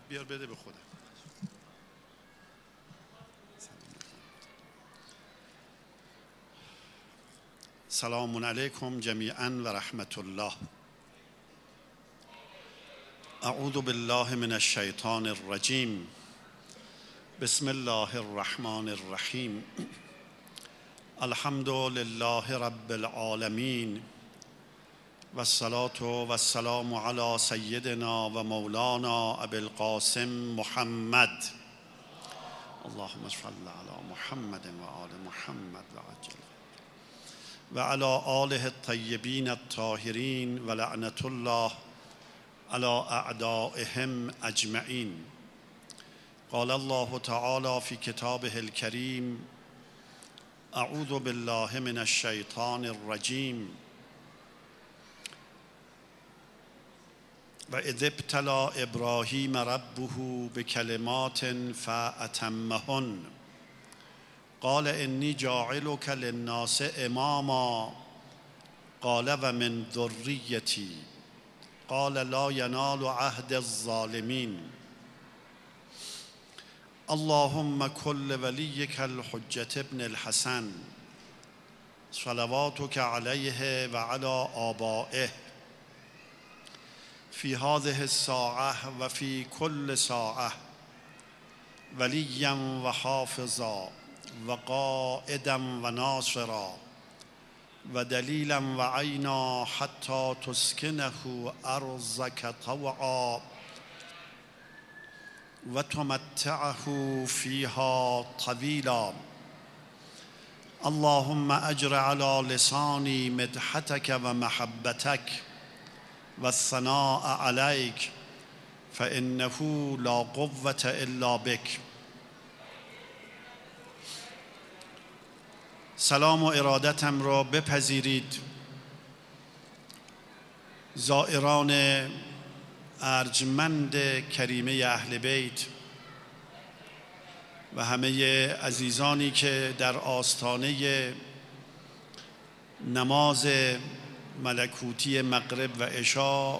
بیار بده به خودم. سلام علیکم جمیعا و رحمت الله. اعوذ بالله من الشیطان الرجیم. بسم الله الرحمن الرحیم. الحمد لله رب العالمین و الصلاة و السلام علی سیدنا و مولانا ابی القاسم محمد. اللهم صل علی محمد و آل محمد و عجل و علی آله الطیبین الطاهرین و لعنت الله علی اعدائهم اجمعین. قال الله تعالی فی کتابه الکریم: اعوذ بالله من الشیطان الرجیم. و اذ ابتلی ابراهیم ربه بکلمات فاتمهن قال انی جاعلک للناس اماما قال و من ذریتی قال لا ینال عهد الظالمین. اللهم کل ولیک الحجة ابن الحسن صلواتک علیه و علی آبائه فی هذه الساعة و فی کل ساعة ولیا و حافظا و قائدا و ناصرا و دلیلا و عینا حتی تسکنه ارضک طوعا و تمتعه فیها طویلا. اللهم اجر علی لسانی مدحتک و محبتک و الثناء علیک فانه لا قوة الا بک. سلام و ارادتم را بپذیرید زائران ارجمند کریمه اهل بیت و همه عزیزانی که در آستانه نماز ملکوتی مغرب و عشا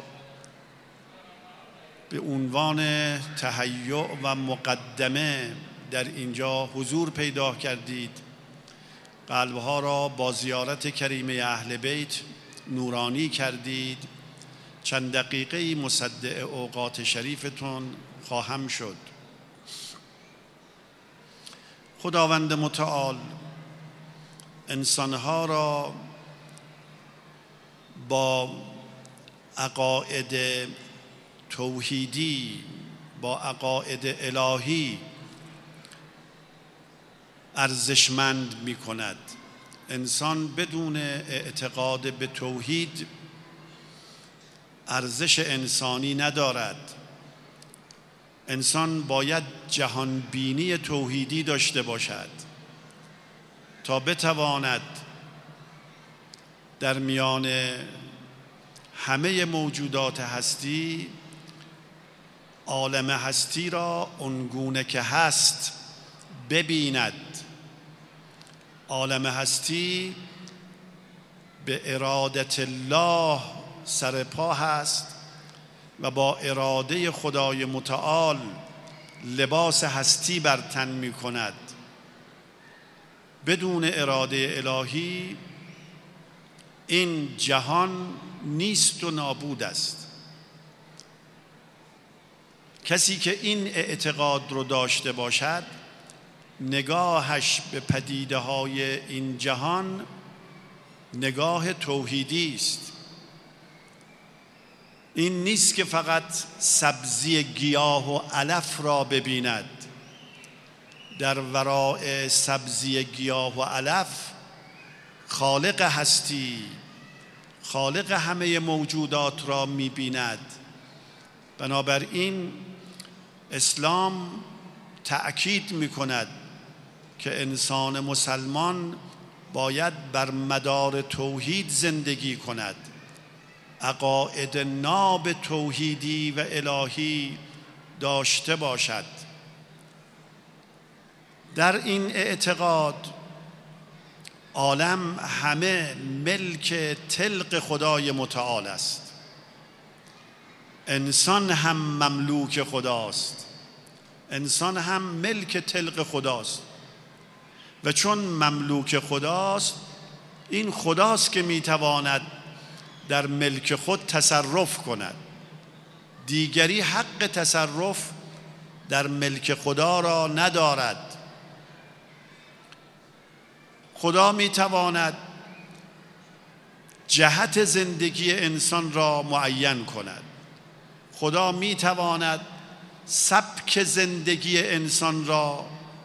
به عنوان تهیؤ و مقدمه در اینجا حضور پیدا کردید. قلبها را با زیارت کریمه اهل بیت نورانی کردید. چند دقیقه مصدع اوقات شریفتون خواهم شد. خداوند متعال انسانها را با عقاید توحیدی، با عقاید الهی ارزشمند می کند. انسان بدون اعتقاد به توحید ارزش انسانی ندارد. انسان باید جهانبینی توحیدی داشته باشد تا بتواند در میان همه موجودات هستی عالم هستی را آنگونه که هست ببیند. عالم هستی به ارادت الله سرپا هست و با اراده خدای متعال لباس هستی بر تن می کند. بدون اراده الهی این جهان نیست و نابود است. کسی که این اعتقاد رو داشته باشد نگاهش به پدیده های این جهان نگاه توحیدی است. این نیست که فقط سبزی گیاه و علف را ببیند. در ورای سبزی گیاه و علف خالق هستی، خالق همه موجودات را می‌بیند. بنابراین اسلام تأکید می‌کند که انسان مسلمان باید بر مدار توحید زندگی کند. عقاید ناب توحیدی و الهی داشته باشد. در این اعتقاد عالم همه ملک تلق خدای متعال است. انسان هم مملوک خداست، انسان هم ملک طلق خداست و چون مملوک خداست، این خداست که میتواند در ملک خود تصرف کند. دیگری حق تصرف در ملک خدا را ندارد. خدا میتواند جهت زندگی انسان را معین کند. خدا میتواند سبک زندگی انسان را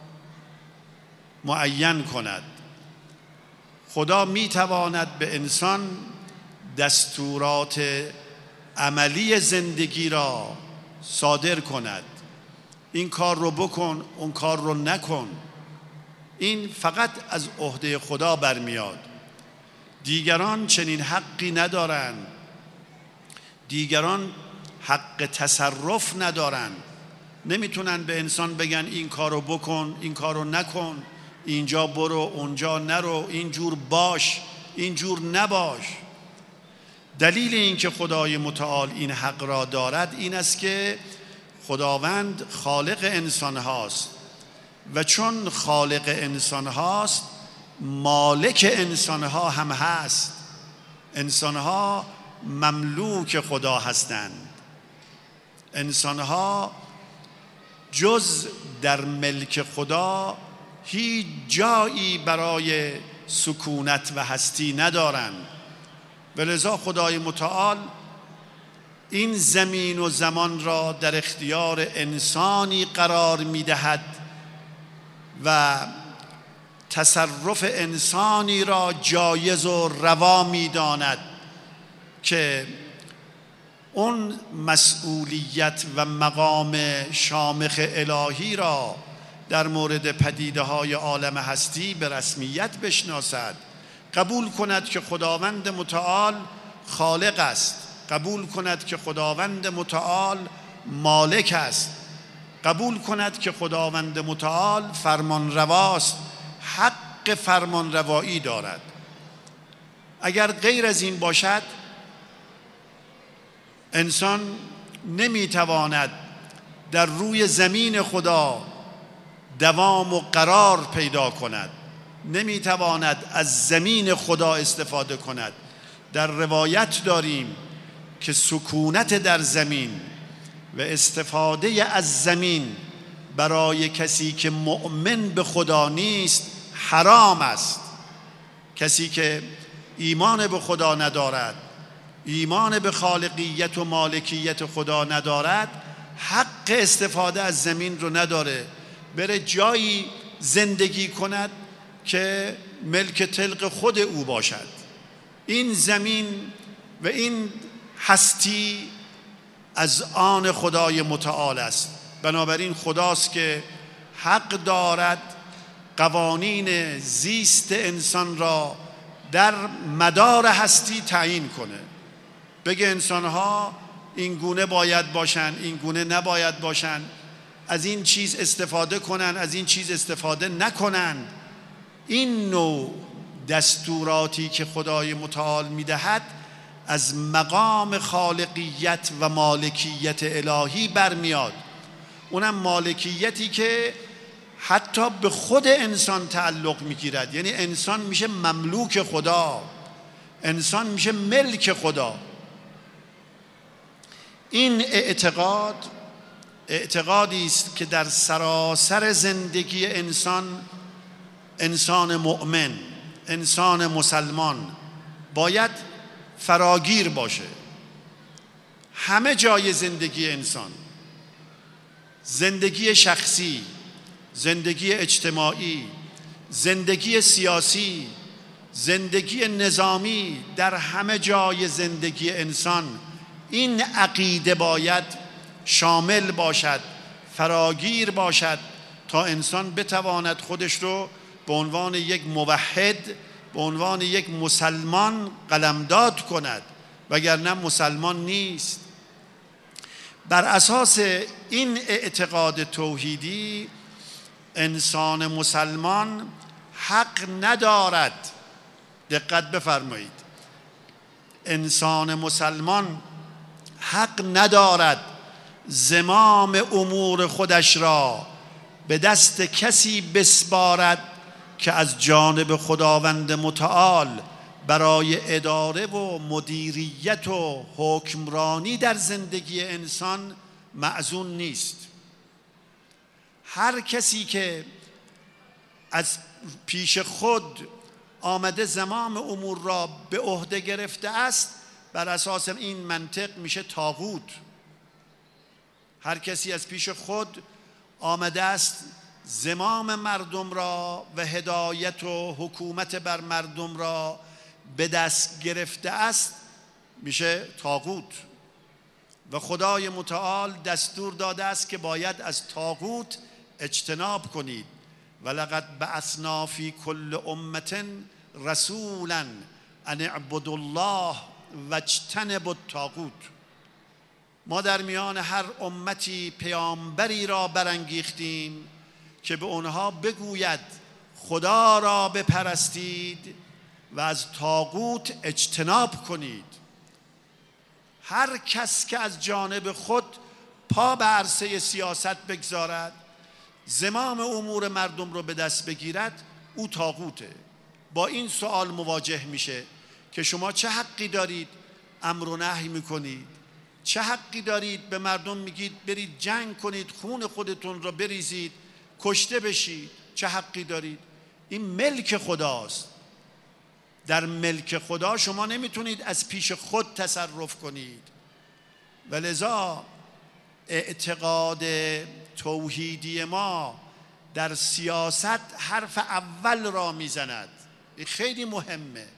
معین کند. خدا میتواند به انسان دستورات عملی زندگی را صادر کند. این کار رو بکن، اون کار رو نکن. این فقط از عهده خدا برمیاد. دیگران چنین حقی ندارند. دیگران حق تصرف ندارند. نمیتونن به انسان بگن این کار رو بکن، این کار رو نکن، اینجا برو، اونجا نرو، اینجور باش، اینجور نباش. دلیل این که خدای متعال این حق را دارد این است که خداوند خالق انسان هاست و چون خالق انسان هاست مالک انسان ها هم هست. انسان ها مملوک خدا هستند. انسان ها جز در ملک خدا هیچ جایی برای سکونت و هستی ندارند. ولذا خدای متعال این زمین و زمان را در اختیار انسانی قرار می‌دهد و تصرف انسانی را جایز و روا می‌داند که اون مسئولیت و مقام شامخ الهی را در مورد پدیده‌های عالم هستی به رسمیت بشناسد. قبول کند که خداوند متعال خالق است. قبول کند که خداوند متعال مالک است. قبول کند که خداوند متعال فرمان رواست، حق فرمان روایی دارد. اگر غیر از این باشد انسان نمیتواند در روی زمین خدا دوام و قرار پیدا کند، نمیتواند از زمین خدا استفاده کند. در روایت داریم که سکونت در زمین و استفاده از زمین برای کسی که مؤمن به خدا نیست حرام است. کسی که ایمان به خدا ندارد، ایمان به خالقیت و مالکیت خدا ندارد، حق استفاده از زمین رو نداره. بره جایی زندگی کند که ملک طلق خود او باشد. این زمین و این هستی از آن خدای متعال است. بنابراین خداست که حق دارد قوانین زیست انسان را در مدار هستی تعیین کنه. بگه انسانها این گونه باید باشن، این گونه نباید باشن، از این چیز استفاده کنن، از این چیز استفاده نکنن. این نوع دستوراتی که خدای متعال میدهد از مقام خالقیت و مالکیت الهی برمیاد. اونم مالکیتی که حتی به خود انسان تعلق میگیرد. یعنی انسان میشه مملوک خدا، انسان میشه ملک خدا. این اعتقادی است که در سراسر زندگی انسان مؤمن، انسان مسلمان باید فراگیر باشه. همه جای زندگی انسان، زندگی شخصی، زندگی اجتماعی، زندگی سیاسی، زندگی نظامی، در همه جای زندگی انسان این عقیده باید شامل باشد، فراگیر باشد تا انسان بتواند خودش رو به عنوان یک موحد، به عنوان یک مسلمان قلمداد کند، وگرنه مسلمان نیست. بر اساس این اعتقاد توحیدی انسان مسلمان حق ندارد، دقت بفرمایید، انسان مسلمان حق ندارد زمام امور خودش را به دست کسی بسپارد که از جانب خداوند متعال برای اداره و مدیریت و حکمرانی در زندگی انسان مأذون نیست. هر کسی که از پیش خود آمده زمام امور را به عهده گرفته است، بر اساس این منطق میشه طاغوت. هر کسی از پیش خود آمده است زمام مردم را و هدایت و حکومت بر مردم را به دست گرفته است، میشه طاغوت. و خدای متعال دستور داده است که باید از طاغوت اجتناب کنید. ولقد بعثنا فی کل امة رسولا ان اعبدوا الله واجتنبوا الطاغوت. ما در میان هر امتی پیامبری را برانگیختیم که به آنها بگوید خدا را بپرستید و از طاغوت اجتناب کنید. هر کس که از جانب خود پا به عرصه سیاست بگذارد، زمام امور مردم رو به دست بگیرد، او طاغوته. با این سوال مواجه میشه که شما چه حقی دارید امر و نهی میکنید؟ چه حقی دارید به مردم میگید برید جنگ کنید، خون خودتون رو بریزید، کشته بشید؟ چه حقی دارید؟ این ملک خداست. در ملک خدا شما نمیتونید از پیش خود تصرف کنید. ولذا اعتقاد توحیدی ما در سیاست حرف اول را میزند. این خیلی مهمه.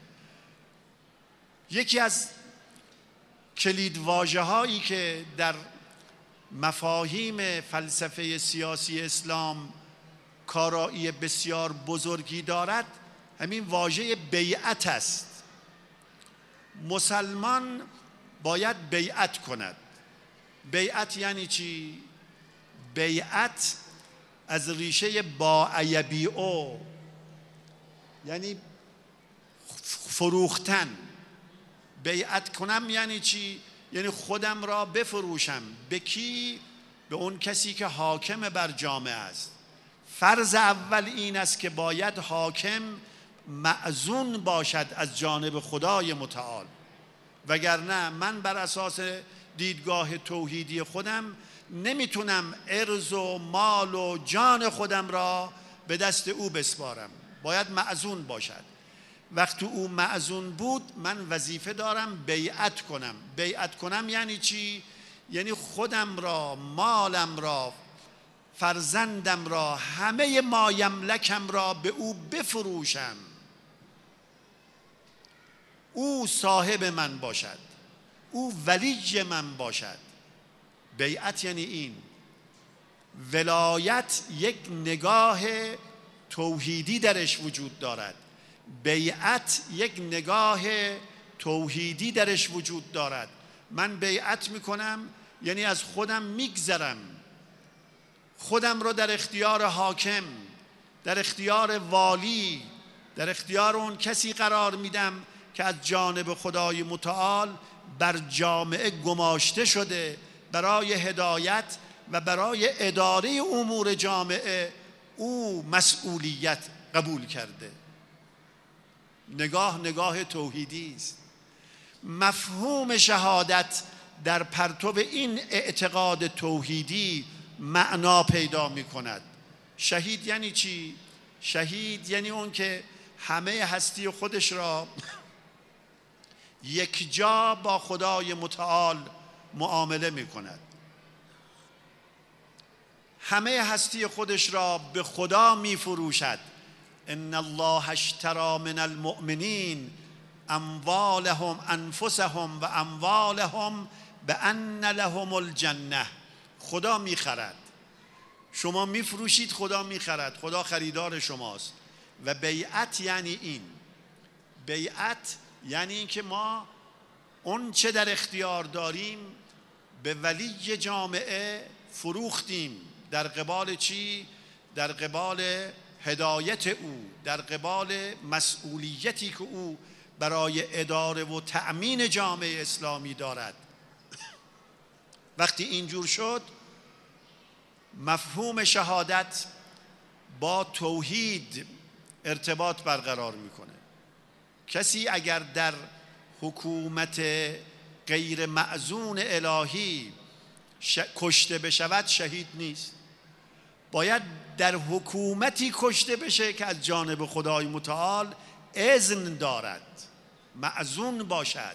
یکی از کلید هایی که در مفاهیم فلسفه سیاسی اسلام کارایی بسیار بزرگی دارد، همین واژه بیعت است. مسلمان باید بیعت کند. بیعت یعنی چی؟ بیعت از ریشه باعیبیعو، یعنی فروختن. بیعت کنم یعنی چی؟ یعنی خودم را بفروشم. به کی؟ به اون کسی که حاکم بر جامعه است. فرض اول این است که باید حاکم مأذون باشد از جانب خدای متعال، وگرنه من بر اساس دیدگاه توحیدی خودم نمیتونم ارز و مال و جان خودم را به دست او بسپارم. باید مأذون باشد. وقتی او مأذون بود، من وظیفه دارم بیعت کنم. بیعت کنم یعنی چی؟ یعنی خودم را، مالم را، فرزندم را، همه ما یملکم را به او بفروشم، او صاحب من باشد، او ولی من باشد. بیعت یعنی این. ولایت یک نگاه توحیدی درش وجود دارد. بیعت یک نگاه توحیدی درش وجود دارد. من بیعت میکنم یعنی از خودم میگذرم، خودم رو در اختیار حاکم، در اختیار والی، در اختیار اون کسی قرار میدم که از جانب خدای متعال بر جامعه گماشته شده، برای هدایت و برای اداره امور جامعه او مسئولیت قبول کرده. نگاه توحیدی است. مفهوم شهادت در پرتو این اعتقاد توحیدی معنا پیدا می کند. شهید یعنی چی؟ شهید یعنی اون که همه هستی خودش را یک جا با خدای متعال معامله می کند. همه هستی خودش را به خدا می فروشد. ان الله اشتری من المؤمنین اموالهم انفسهم و اموالهم بان لهم الجنه. خدا میخرد، شما میفروشید، خدا میخرد، خدا خریدار شماست. و بیعت یعنی این. بیعت یعنی این که ما اون چه در اختیار داریم به ولی جامعه فروختیم. در قبال چی؟ در قبال هدایت او، در قبال مسئولیتی که او برای اداره و تأمین جامعه اسلامی دارد. وقتی اینجور شد مفهوم شهادت با توحید ارتباط برقرار میکنه. کسی اگر در حکومت غیر مأذون الهی کشته بشود شهید نیست، باید در حکومتی کشته بشه که از جانب خدای متعال اذن دارد، مأذون باشد.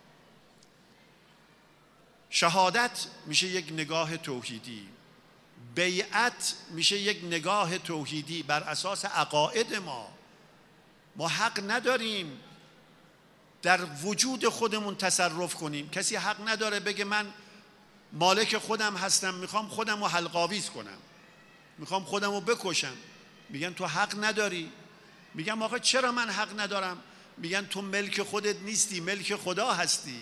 شهادت میشه یک نگاه توحیدی، بیعت میشه یک نگاه توحیدی بر اساس عقاید ما حق نداریم در وجود خودمون تصرف کنیم. کسی حق نداره بگه من مالک خودم هستم، میخوام خودم رو حلق‌آویز کنم، میخوام خودم رو بکشم. میگن تو حق نداری. میگم آخه چرا من حق ندارم؟ میگن تو ملک خودت نیستی، ملک خدا هستی.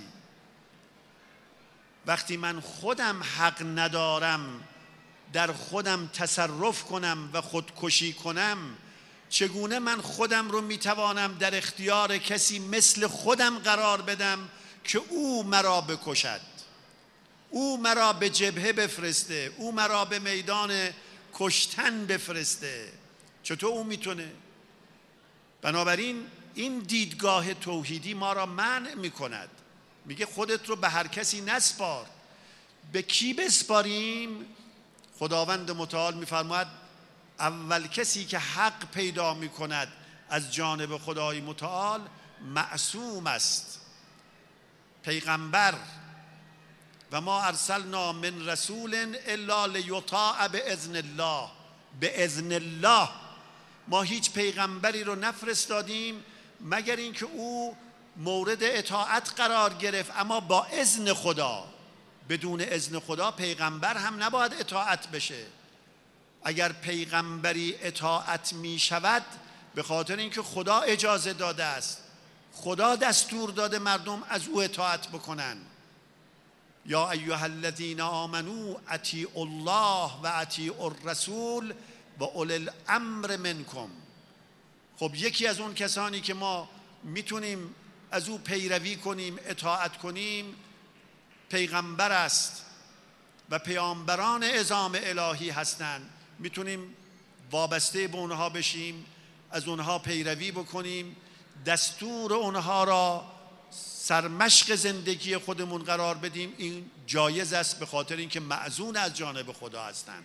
وقتی من خودم حق ندارم در خودم تصرف کنم و خودکشی کنم، چگونه من خودم رو میتوانم در اختیار کسی مثل خودم قرار بدم که او مرا بکشد، او مرا به جبهه بفرسته، او مرا به میدان کشتن بفرسته؟ چطور او میتونه؟ بنابراین این دیدگاه توحیدی ما را منع میکند. میگه خودت رو به هر کسی نسپار. به کی بسپاریم؟ خداوند متعال میفرماید اول کسی که حق پیدا میکند از جانب خدای متعال معصوم است، پیغمبر. و ما ارسلنا من رسول الا لیطاع باذن الله. به اذن الله ما هیچ پیغمبری رو نفرستادیم مگر اینکه او مورد اطاعت قرار گرفت، اما با اذن خدا. بدون اذن خدا پیغمبر هم نباید اطاعت بشه. اگر پیغمبری اطاعت می شود به خاطر اینکه خدا اجازه داده است، خدا دستور داده مردم از او اطاعت بکنن. یا ایها الذین آمنوا اطیعوا الله و اطیعوا الرسول و اولی الامر منکم. خب یکی از اون کسانی که ما میتونیم از او پیروی کنیم، اطاعت کنیم، پیغمبر است و پیامبران عظام الهی هستند. میتونیم وابسته به اونها بشیم، از اونها پیروی بکنیم، دستور اونها را سرمشق زندگی خودمون قرار بدیم. این جایز است به خاطر اینکه مأذون از جانب خدا هستند.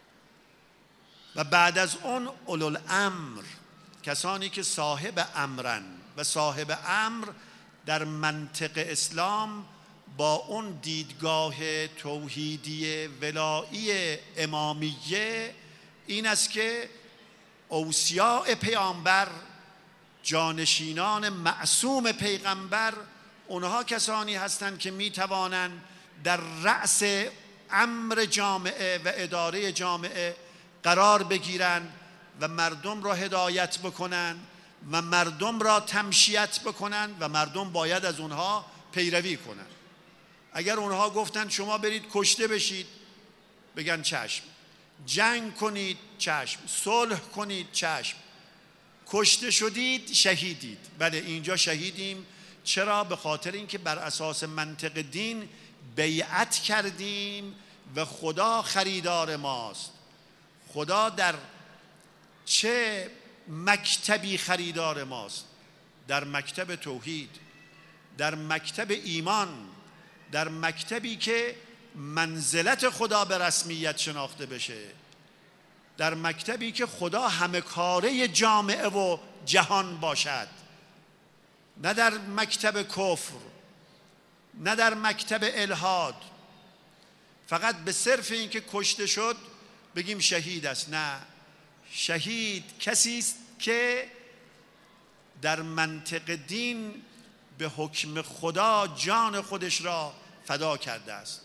و بعد از اون اولوالامر، کسانی که صاحب امرن. و صاحب امر در منطق اسلام با اون دیدگاه توحیدی ولایی امامیه این است که اوصیاء پیامبر، جانشینان معصوم پیغمبر، اونها کسانی هستند که می توانند در رأس امر جامعه و اداره جامعه قرار بگیرند و مردم را هدایت بکنند و مردم را تمشیت بکنند و مردم باید از اونها پیروی کنند. اگر اونها گفتند شما برید کشته بشید، بگن چشم. جنگ کنید، چشم. صلح کنید، چشم. کشته شدید، شهیدید. بله اینجا شهیدیم. چرا؟ به خاطر اینکه بر اساس منطق دین بیعت کردیم و خدا خریدار ماست. خدا در چه مکتبی خریدار ماست؟ در مکتب توحید، در مکتب ایمان، در مکتبی که منزلت خدا به رسمیت شناخته بشه، در مکتبی که خدا همه کاره جامعه و جهان باشد، نه در مکتب کفر، نه در مکتب الحاد. فقط به صرف اینکه کشته شد بگیم شهید است. نه، شهید کسی است که در منطق دین به حکم خدا جان خودش را فدا کرده است.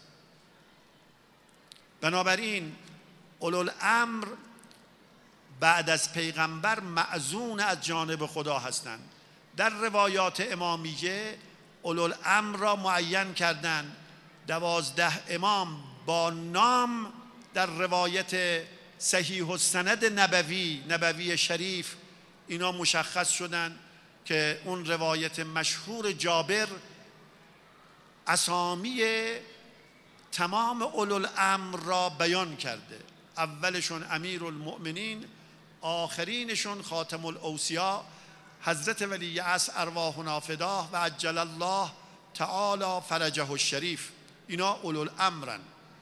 بنابراین اولوالامر بعد از پیغمبر مأذون از جانب خدا هستند. در روایات امامیه اولوالامر را معین کردند. 12 امام با نام در روایت صحیح السند نبوی شریف اینا مشخص شدند که اون روایت مشهور جابر اسامی تمام اولوالامر را بیان کرده. اولشون امیرالمؤمنین، آخرینشون خاتم الاوصیا حضرت ولی عصر ارواحنا فداه و عجل الله تعالی فرجه الشریف. اینا اولوالامرن.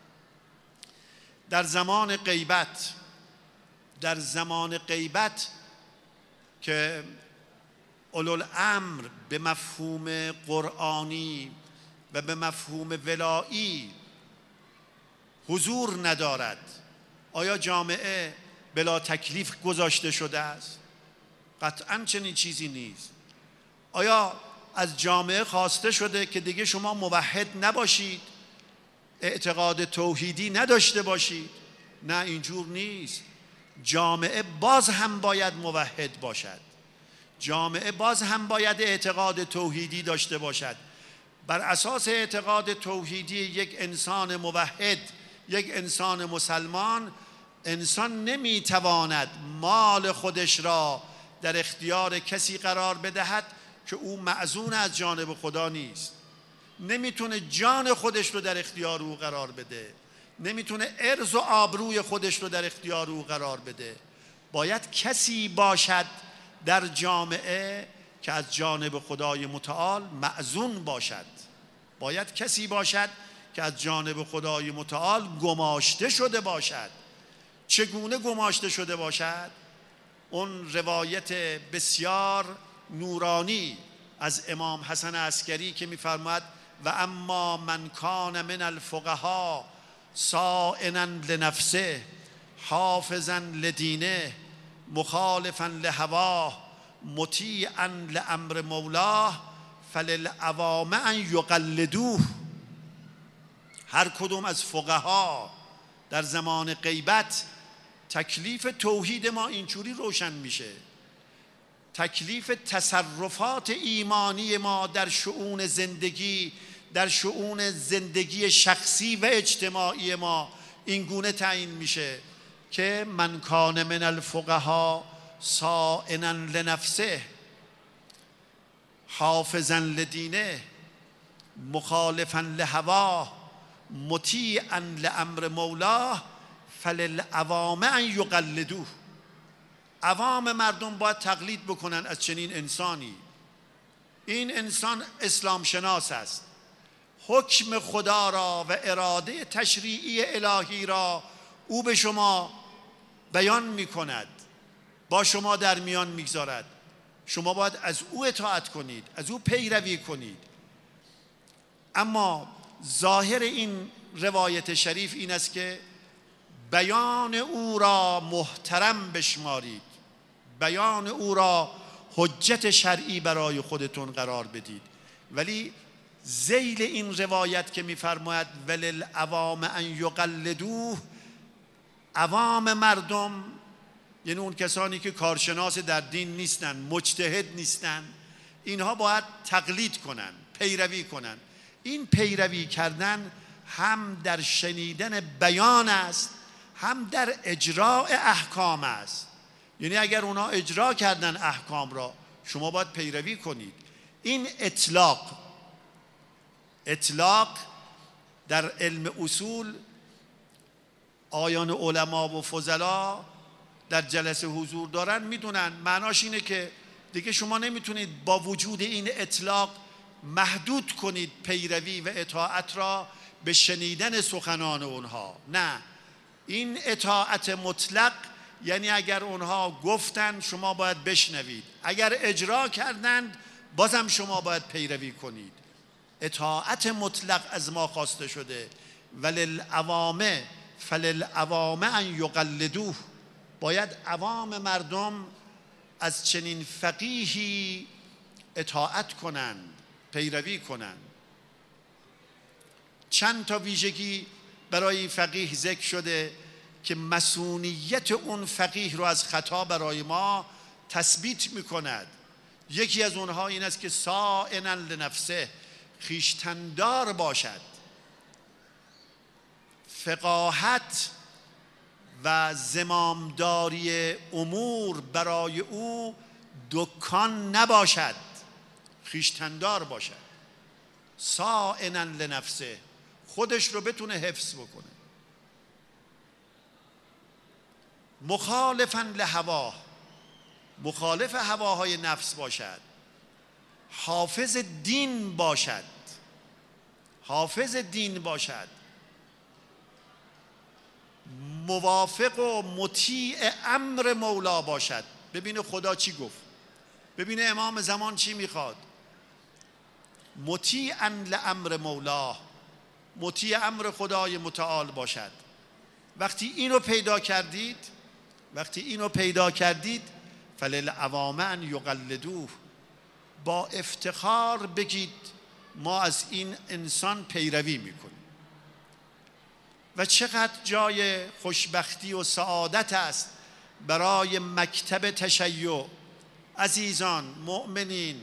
در زمان غیبت که اولوالامر به مفهوم قرآنی و به مفهوم ولایی حضور ندارد، آیا جامعه بلا تکلیف گذاشته شده است؟ قطعاً چنین چیزی نیست. آیا از جامعه خواسته شده که دیگه شما موحد نباشید، اعتقاد توحیدی نداشته باشید؟ نه، اینجور نیست. جامعه باز هم باید موحد باشد، جامعه باز هم باید اعتقاد توحیدی داشته باشد. بر اساس اعتقاد توحیدی یک انسان موحد، یک انسان مسلمان، انسان نمیتواند مال خودش را در اختیار کسی قرار بدهد که او معزون از جانب خدا نیست. نمیتونه جان خودش رو در اختیار او قرار بده، نمیتونه عرض و آبروی خودش رو در اختیار او قرار بده. باید کسی باشد در جامعه که از جانب خدای متعال معزون باشد، باید کسی باشد که از جانب خدای متعال گماشته شده باشد. چگونه گماشته شده باشد؟ اون روایت بسیار نورانی از امام حسن عسکری که می‌فرماید و اما من کان من الفقهاء صائنا لنفسه حافظا لدینه مخالفا لهواه مطیعا لامر مولاه فللعوام ان یقلدوه. هر کدوم از فقها در زمان غیبت تکلیف توحید ما اینجوری روشن میشه، تکلیف تصرفات ایمانی ما در شؤون زندگی، در شؤون زندگی شخصی و اجتماعی ما این گونه تعیین میشه که من کان من الفقهاء صائنا لنفسه حافظا لدینه مخالفا لهواه مطیعا لامر مولاه فللعوام ان یقلدوه. عوام مردم باید تقلید بکنن از چنین انسانی. این انسان اسلام شناس است، حکم خدا را و اراده تشریعی الهی را او به شما بیان می کند، با شما در میان میگذارد. شما باید از او اطاعت کنید، از او پیروی کنید. اما ظاهر این روایت شریف این است که بیان او را محترم بشمارید، بیان او را حجت شرعی برای خودتون قرار بدید. ولی ذیل این روایت که می‌فرماید وللعوام ان یقلدوه، عوام مردم یعنی اون کسانی که کارشناس در دین نیستن، مجتهد نیستن، اینها باید تقلید کنن، پیروی کنن. این پیروی کردن هم در شنیدن بیان است، هم در اجراء احکام است. یعنی اگر اونا اجرا کردن احکام را، شما باید پیروی کنید. این اطلاق در علم اصول آیان علما و فضلا در جلسه حضور دارن میدونن معناش اینه که دیگه شما نمیتونید با وجود این اطلاق محدود کنید پیروی و اطاعت را به شنیدن سخنان اونها. نه، این اطاعت مطلق یعنی اگر اونها گفتن شما باید بشنوید، اگر اجرا کردند بازم شما باید پیروی کنید. اطاعت مطلق از ما خواسته شده. وللعوام فللعوام ان یقلدوه. باید عوام مردم از چنین فقیهی اطاعت کنند، پیروی کنند. چند تا ویژگی برای این فقیه ذکر شده که مسئولیت اون فقیه رو از خطا برای ما تثبیت میکند. یکی از اونها این است که صائنا لنفسه، خویشتندار باشد. فقاهت و زمامداری امور برای او دکان نباشد، خویشتندار باشد. صائنا لنفسه، خودش رو بتونه حفظ بکنه. مخالفاً لهواه، مخالف هواهای نفس باشد، حافظ دین باشد، حافظ دین باشد، موافق و مطیع امر مولا باشد. ببینه خدا چی گفت، ببینه امام زمان چی میخواد. مطیعاً لامر مولا، مطیع امر خدای متعال باشد. وقتی اینو پیدا کردید، وقتی اینو پیدا کردید، فللعوام ان یقلدوه، با افتخار بگید ما از این انسان پیروی میکنیم. و چقدر جای خوشبختی و سعادت است برای مکتب تشیع. عزیزان مؤمنین،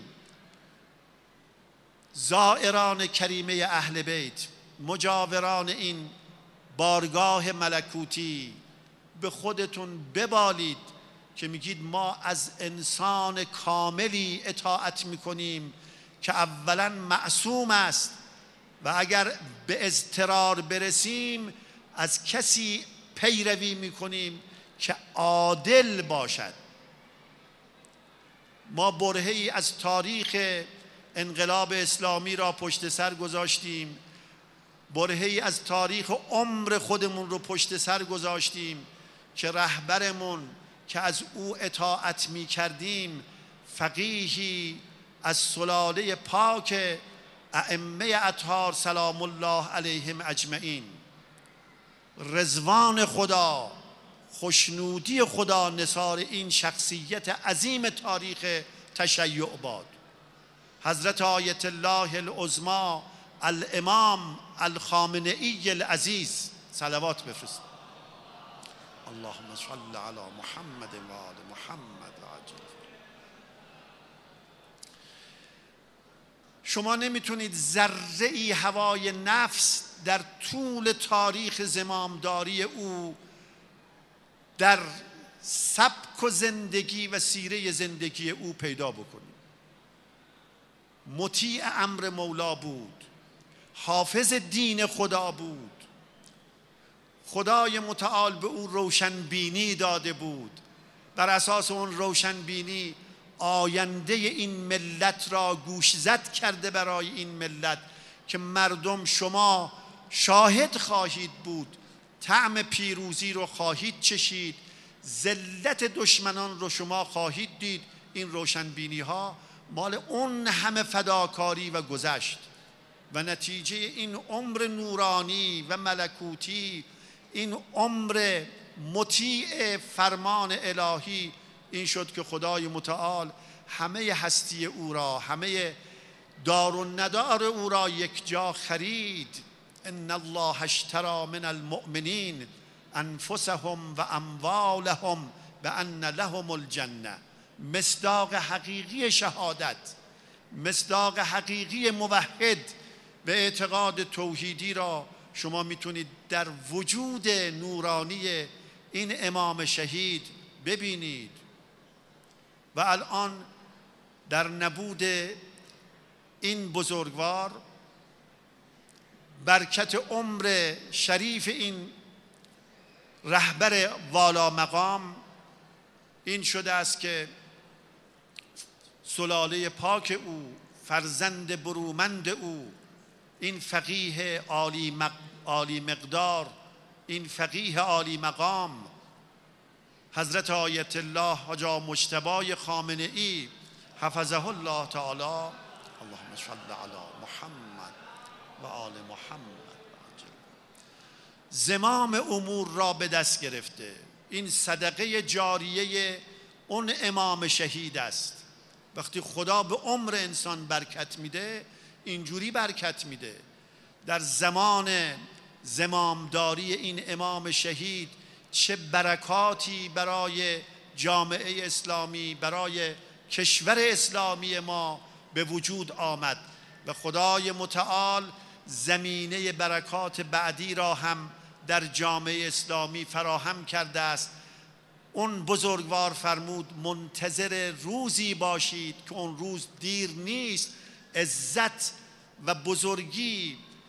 زائران کریمه اهل بیت، مجاوران این بارگاه ملکوتی، به خودتون ببالید که میگید ما از انسان کاملی اطاعت میکنیم که اولا معصوم است و اگر به اضطرار برسیم از کسی پیروی میکنیم که عادل باشد. ما برهه‌ای از تاریخ انقلاب اسلامی را پشت سر گذاشتیم، برهه‌ای از تاریخ عمر خودمون رو پشت سر گذاشتیم که رهبرمون که از او اطاعت می کردیم فقیهی از سلاله پاک ائمه اطهار سلام الله علیهم اجمعین، رضوان خدا، خوشنودی خدا نثار این شخصیت عظیم تاریخ تشیع باد. حضرت آیت الله العظمی الامام الخامنئی العزیز، صلوات بفرست. اللهم صل علی محمد و آل محمد عجل. شما نمیتونید ذره‌ای هوای نفس در طول تاریخ زمامداری او در سبک و زندگی و سیره زندگی او پیدا بکنید. مطیع امر مولا بود، حافظ دین خدا بود، خدای متعال به او روشنبینی داده بود، بر اساس اون روشنبینی آینده این ملت را گوشزد کرده برای این ملت که مردم شما شاهد خواهید بود، طعم پیروزی رو خواهید چشید، ذلت دشمنان رو شما خواهید دید. این روشنبینی ها مال اون همه فداکاری و گذشت و نتیجه این عمر نورانی و ملکوتی، این عمر مطیع فرمان الهی، این شد که خدای متعال همه هستی او را، همه دار و ندار او را یک جا خرید. ان الله اشتری من المؤمنین انفسهم و اموالهم بان لهم الجنه. مصداق حقیقی شهادت، مصداق حقیقی موحد به اعتقاد توحیدی را شما میتونید در وجود نورانی این امام شهید ببینید. و الان در نبود این بزرگوار، برکت عمر شریف این رهبر والا مقام این شده است که سلاله پاک او، فرزند برومند او، این فقیه عالی مقدار، این فقیه عالی مقام حضرت آیت الله حاجی مجتبی خامنه‌ای حفظه الله تعالی، اللهم صل علی محمد و آل محمد، زمام امور را به دست گرفته. این صدقه جاریه اون امام شهید است. وقتی خدا به عمر انسان برکت میده اینجوری برکت میده. در زمان زمامداری این امام شهید چه برکاتی برای جامعه اسلامی، برای کشور اسلامی ما به وجود آمد و خدای متعال زمینه برکات بعدی را هم در جامعه اسلامی فراهم کرده است. اون بزرگوار فرمود منتظر روزی باشید که اون روز دیر نیست، عزت و بزرگی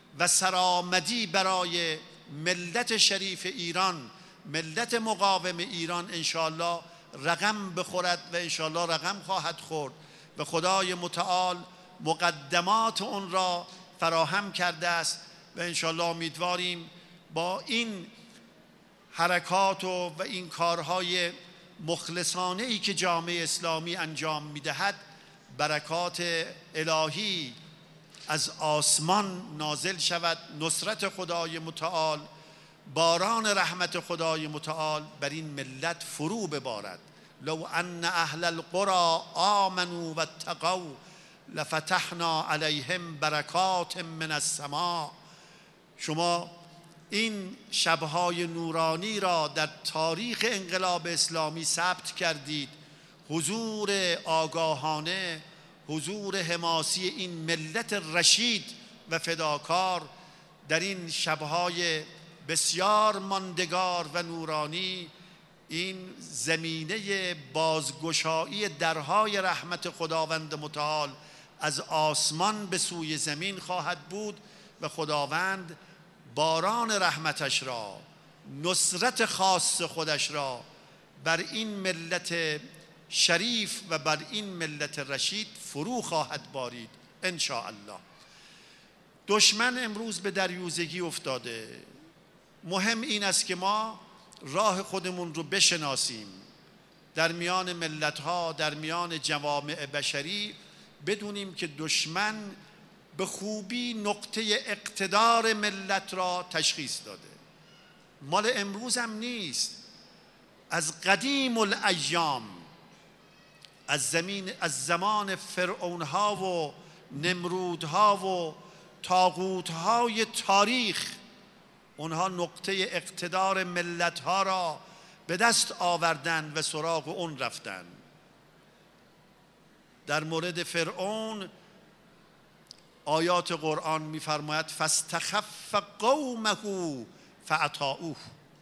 و سرآمدی برای ملت شریف ایران، ملت مقاوم ایران انشاءالله رقم بخورد و انشاءالله رقم خواهد خورد و خدای متعال مقدمات اون را فراهم کرده است و انشاءالله امیدواریم با این حرکات و این کارهای مخلصانه ای که جامعه اسلامی انجام میدهد برکات الهی از آسمان نازل شود، نصرت خدای متعال، باران رحمت خدای متعال بر این ملت فرو ببارد. لو ان اهل القرى آمنوا واتقوا لفتحنا علیهم برکات من السماء. شما این شبهای نورانی را در تاریخ انقلاب اسلامی ثبت کردید، حضور آگاهانه، حضور حماسی این ملت رشید و فداکار در این شبهای بسیار ماندگار و نورانی این زمینه بازگشایی درهای رحمت خداوند متعال از آسمان به سوی زمین خواهد بود و خداوند باران رحمتش را، نصرت خاص خودش را بر این ملت شریف و بر این ملت رشید فرو خواهد بارید ان شاء الله. دشمن امروز به دریوزگی افتاده. مهم این است که ما راه خودمون رو بشناسیم، در میان ملت‌ها، در میان جوامع بشری بدونیم که دشمن به خوبی نقطه اقتدار ملت را تشخیص داده. مال امروز هم نیست، از قدیم الایام، از زمان فرعونها و نمرودها و طاغوتهای تاریخ، اونها نقطه اقتدار ملتها را به دست آوردن و سراغ اون رفتن. در مورد فرعون آیات قرآن می‌فرماید فاستخف قومه فاطاعوه.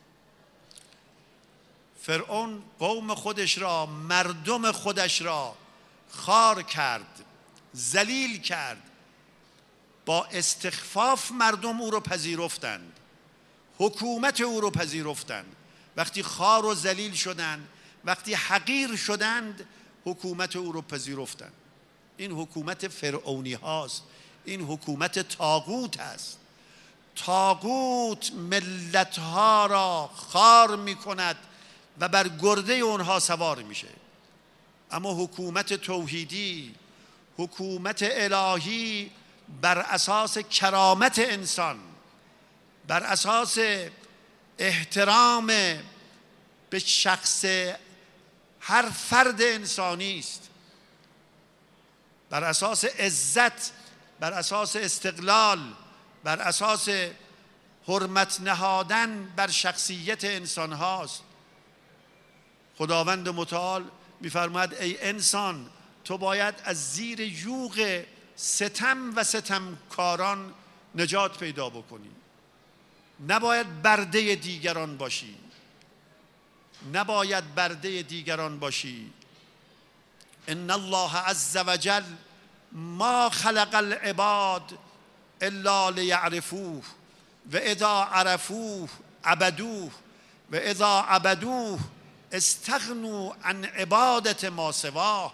فرعون قوم خودش را، مردم خودش را خوار کرد، ذلیل کرد. با استخفاف مردم او را پذیرفتند، حکومت او را پذیرفتند. وقتی خوار و ذلیل شدند، وقتی حقیر شدند، حکومت او را پذیرفتند. این حکومت فرعونی هاست، این حکومت طاغوت است. طاغوت ملت ها را خوار می کند و بر گرده اونها سوار میشه. اما حکومت توحیدی، حکومت الهی بر اساس کرامت انسان، بر اساس احترام به شخص هر فرد انسانی است، بر اساس عزت، بر اساس استقلال، بر اساس حرمت نهادن بر شخصیت انسان هاست. خداوند متعال می‌فرماید ای انسان، تو باید از زیر یوغ ستم و ستمکاران نجات پیدا بکنی. نباید برده دیگران باشی، نباید برده دیگران باشی. ان الله عز وجل ما خلق العباد الا لیعرفوه و اذا عرفوه عبدوه و اذا عبدوه استغنوا عن عبادت ما سواه.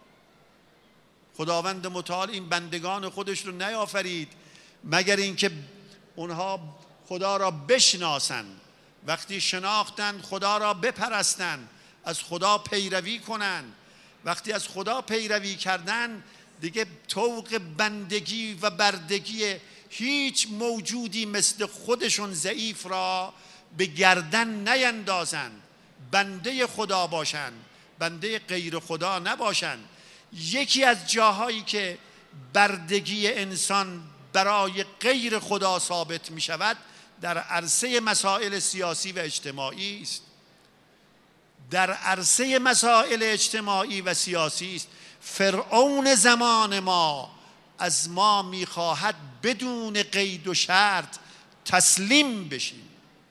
خداوند متعال این بندگان خودش رو نیافرید مگر اینکه اونها خدا را بشناسند. وقتی شناختند خدا را بپرستند، از خدا پیروی کنند. وقتی از خدا پیروی کردند دیگه طوق بندگی و بردگی هیچ موجودی مثل خودشون ضعیف را به گردن نیندازند. بنده خدا باشند، بنده غیر خدا نباشند. یکی از جاهایی که بردگی انسان برای غیر خدا ثابت می شود در عرصه مسائل سیاسی و اجتماعی است. در عرصه مسائل اجتماعی و سیاسی است. فرعون زمان ما از ما می‌خواهد بدون قید و شرط تسلیم بشیم.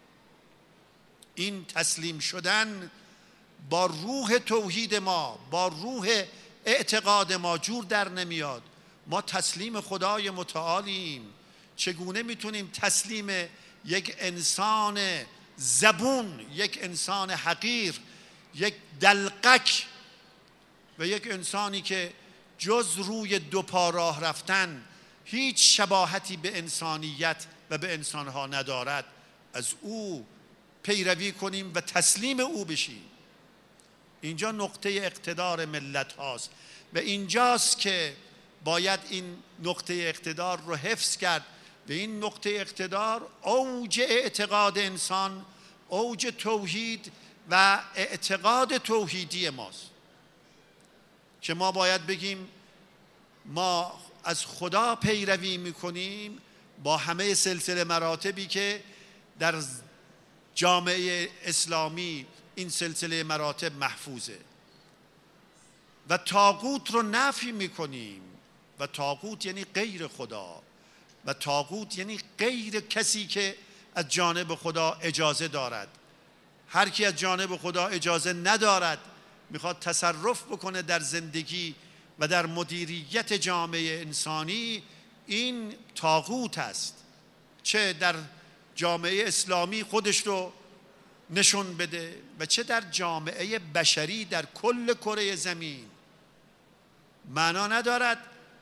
این تسلیم شدن با روح توحید ما، با روح اعتقاد ما جور در نمیاد. ما تسلیم خدای متعالیم. چگونه میتونیم تسلیم یک انسان زبون، یک انسان حقیر، یک دلقک و یک انسانی که جز روی دو پا راه رفتن هیچ شباهتی به انسانیت و به انسانها ندارد، از او پیروی کنیم و تسلیم او بشیم. اینجا نقطه اقتدار ملت هاست و اینجاست که باید این نقطه اقتدار رو حفظ کرد و این نقطه اقتدار اوج اعتقاد انسان، اوج توحید و اعتقاد توحیدی ماست که ما باید بگیم ما از خدا پیروی میکنیم با همه سلسله مراتبی که در جامعه اسلامی این سلسله مراتب محفوظه و طاغوت رو نفی میکنیم و طاغوت یعنی غیر خدا و طاغوت یعنی غیر کسی که از جانب خدا اجازه دارد. هر کی از جانب خدا اجازه ندارد میخواد تصرف بکنه در زندگی و در مدیریت جامعه انسانی، این طاغوت است. چه در جامعه اسلامی خودش رو نشون بده و چه در جامعه بشری در کل کره زمین. معنا ندارد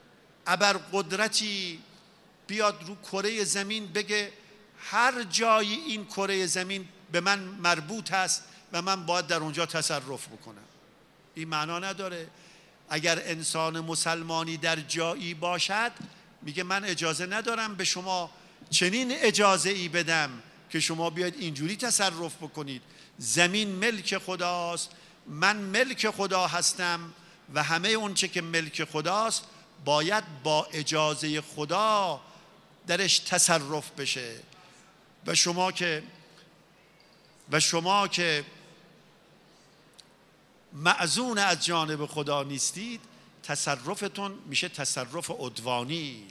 ابرقدرتی بیاد رو کره زمین بگه هر جایی این کره زمین به من مربوط است و من باید در اونجا تصرف بکنم. این معنا نداره. اگر انسان مسلمانی در جایی باشد میگه من اجازه ندارم به شما چنین اجازه ای بدم که شما بیاید اینجوری تصرف بکنید. زمین ملک خداست، من ملک خدا هستم و همه اون چه که ملک خداست باید با اجازه خدا درش تصرف بشه و شما که معزون از جانب خدا نیستید، تصرفتون میشه تصرف عدوانی.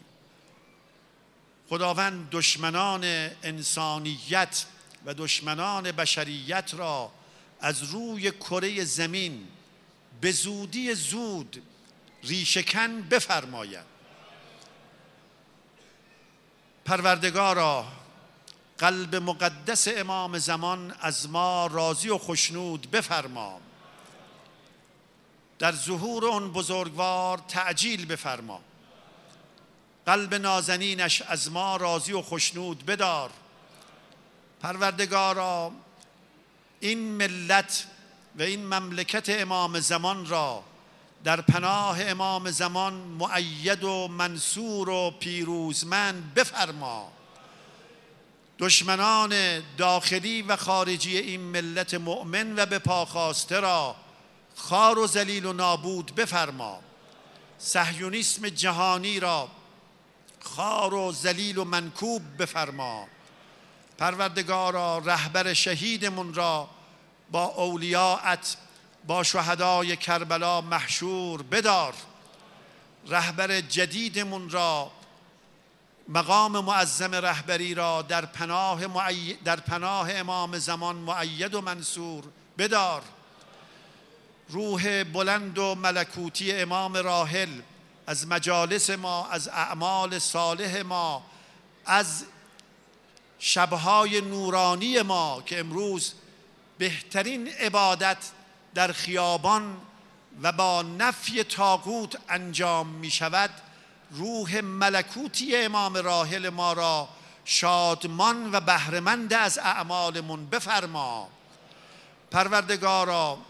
خداوند دشمنان انسانیت و دشمنان بشریت را از روی کره زمین به زودی زود ریشه‌کن بفرماید. پروردگارا قلب مقدس امام زمان از ما راضی و خشنود بفرما. در ظهور اون بزرگوار تعجیل بفرما. قلب نازنینش از ما راضی و خشنود بدار. پروردگارا این ملت و این مملکت امام زمان را در پناه امام زمان مؤید و منصور و پیروزمند بفرما. دشمنان داخلی و خارجی این ملت مؤمن و به پا خواسته را خوار و ذلیل و نابود بفرما. صهیونیسم جهانی را خوار و ذلیل و منکوب بفرما. پروردگارا رهبر شهیدمون را با اولیاءت با شهدای کربلا محشور بدار. رهبر جدیدمون را مقام معظم رهبری را در پناه امام زمان مؤید و منصور بدار. روح بلند و ملکوتی امام راحل از مجالس ما، از اعمال صالح ما، از شبهای نورانی ما که امروز بهترین عبادت در خیابان و با نفی طاغوت انجام می شود، روح ملکوتی امام راحل ما را شادمان و بهره‌مند از اعمالمون بفرما. پروردگارا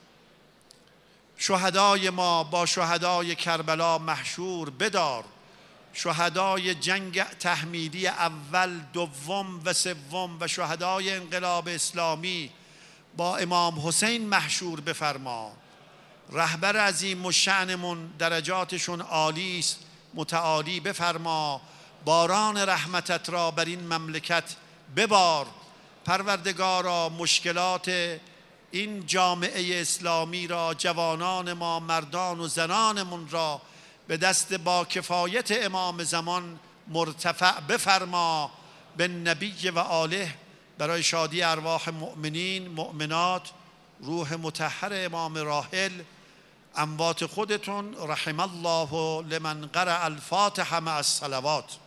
شهدای ما با شهدای کربلا محشور بدار. شهدای جنگ تحمیلی اول، دوم و سوم و شهدای انقلاب اسلامی با امام حسین محشور بفرما. رهبر عظیم الشأنمون درجاتشون عالی است، متعالی بفرما. باران رحمتت را بر این مملکت ببار. پروردگارا مشکلات این جامعه اسلامی را، جوانان ما، مردان و زنانمون را به دست با کفایت امام زمان مرتفع بفرما. به نبی و آله برای شادی ارواح مؤمنین، مؤمنات، روح مطهر امام راحل، اموات خودتون، رحم الله لمن قرأ الفاتحه مع الصلوات.